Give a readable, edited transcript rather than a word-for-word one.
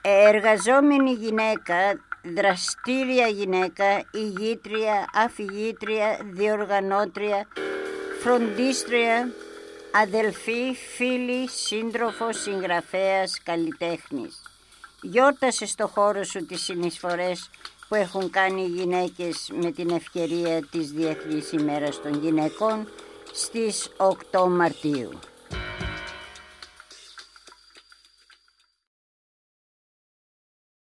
Εργαζόμενη γυναίκα, δραστήρια γυναίκα, ηγήτρια, αφηγήτρια, διοργανώτρια, φροντίστρια, αδελφή, φίλη, σύντροφος, συγγραφέας, καλλιτέχνης. Γιόρτασε στο χώρο σου τις συνεισφορές που έχουν κάνει οι γυναίκες με την ευκαιρία της Διεθνής ημέρας των γυναικών στις 8 Μαρτίου.